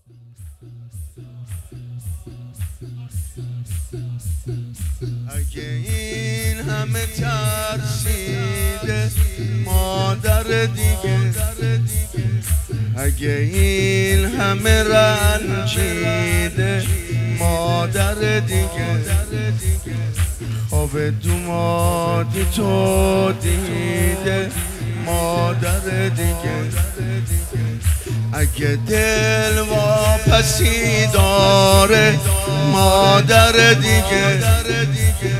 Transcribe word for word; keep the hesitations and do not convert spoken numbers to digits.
اگه این همه ترسیده مادر دیگه، اگه این همه رنجیده مادر دیگه، خواب دومادی تو دیده مادر دیگه، اگه دل واپسی داره مادر دیگه.